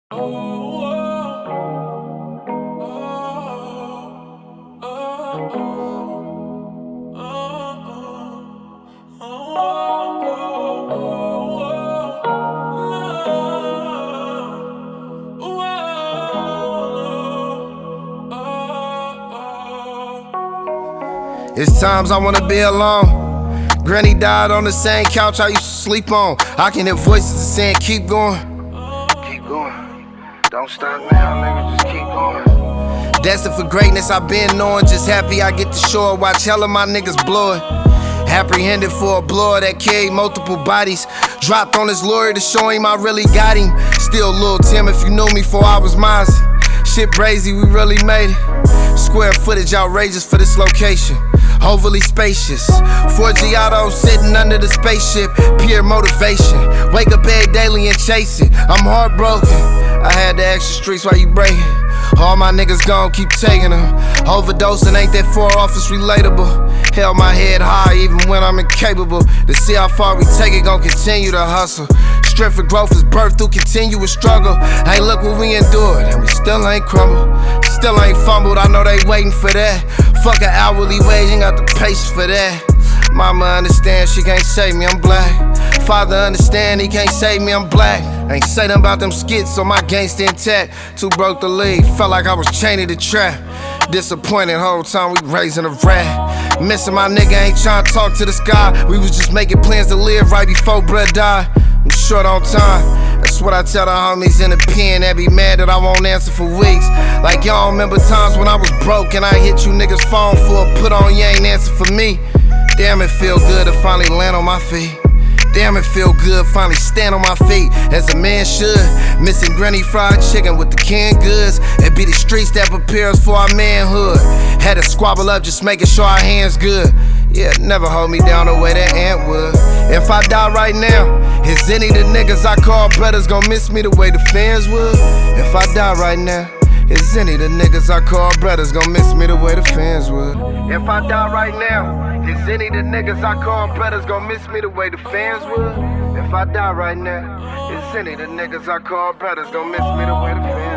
It's times I wanna be alone. Granny died on the same couch I used to sleep on. I can hear voices saying, keep going. Keep going. Don't stop now, nigga, just keep going. Destined for greatness, I've been knowing. Just happy I get to shore. Watch hella my niggas blow it. Apprehended for a blower that carried multiple bodies. Dropped on his lawyer to show him I really got him. Still Lil Tim if you knew me before I was mine. Shit brazy, we really made it. Square footage outrageous for this location. Overly spacious. 4 Giottos sitting under the spaceship. Pure motivation. Wake up every daily and chase it. I'm heartbroken. I had the extra streets while you breaking. All my niggas gon' keep taking them. Overdosing ain't that far off, it's relatable. Held my head high even when I'm incapable. To see how far we take it, gon' continue to hustle. Strength for growth is birthed through continuous struggle. Hey, look what we endured, and we still ain't crumbled. Still ain't fumbled, I know they waiting for that. Fuck an hourly wage, ain't got the patience for that. Mama understand, she can't save me, I'm black. Father understand, he can't save me, I'm black. Ain't say nothing about them skits, so my gangsta intact. Too broke to leave, felt like I was chained to the trap. Disappointed whole time we raising a rat. Missing my nigga, ain't trying to talk to the sky. We was just making plans to live right before blood died. I'm short on time, that's what I tell the homies in the pen that be mad that I won't answer for weeks. Like y'all remember times when I was broke and I hit you niggas phone for a put on, you ain't answer for me. Damn, it feel good to finally land on my feet. Damn, it feel good finally stand on my feet as a man should. Missing granny fried chicken with the canned goods. It be the streets that prepare us for our manhood. Had to squabble up just making sure our hands good. Yeah, never hold me down the way that ant would. If I die right now, is any of the niggas I call brothers gon' miss me the way the fans would? If I die right now, is any of the niggas I call brothers gon' miss me the way the fans would? If I die right now, is any of the niggas I call brothers gon' miss me the way the fans would? If I die right now, is any of the niggas I call brothers gon' miss me the way the fans would?